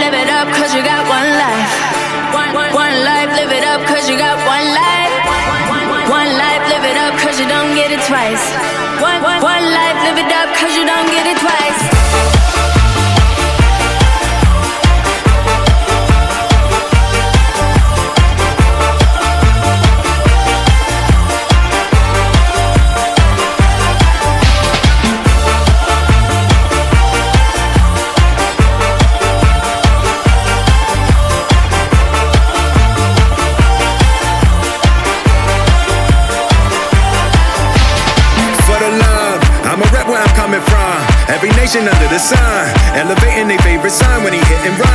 live it up, cause you got one life. One life, live it up, cause you got one life. One life, live it up, cause you don't get it twice. One life, live it up, cause you don't get it twice. Every nation under the sun, elevating their favorite sign when he hitting